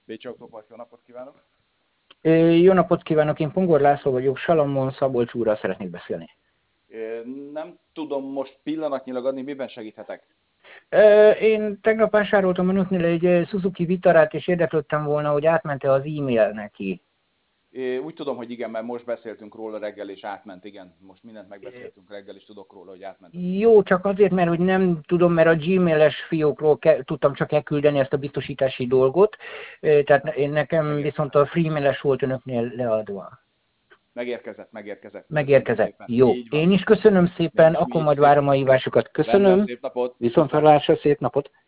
Bécsi Autópart, jó napot kívánok! Jó napot kívánok, én Pongor László vagyok, Salamon Szabolcs úrral szeretnék beszélni. Nem tudom most pillanatnyilag adni, miben segíthetek? Én tegnap vásároltam önöknél egy Suzuki Vitarát, és érdeklődtem volna, hogy átmente az e-mail neki. Úgy tudom, hogy igen, mert most beszéltünk róla reggel, és átment, igen. Most mindent megbeszéltünk reggel, és tudok róla, hogy átment az Jó, e-mail. csak azért, mert hogy nem tudom, mert a Gmail-es fiókról tudtam csak elküldeni ezt a biztosítási dolgot, tehát nekem viszont Megérkezett. a freemail-es volt önöknél leadva. Megérkezett. Köszönjük Megérkezett. szépen. Jó, Így én van. is köszönöm Mi szépen, is, mi akkor is. majd várom a hívásokat. Rendben, Köszönöm, szép napot. viszont Viszlát. hallásra, szép napot.